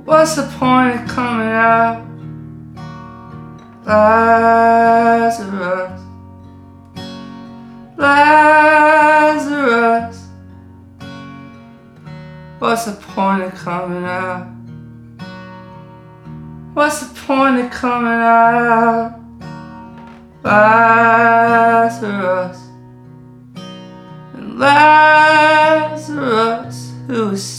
What's the point of coming out, Lazarus? Lazarus, what's the point of coming out? What's the point of coming out, Lazarus? And Lazarus, who is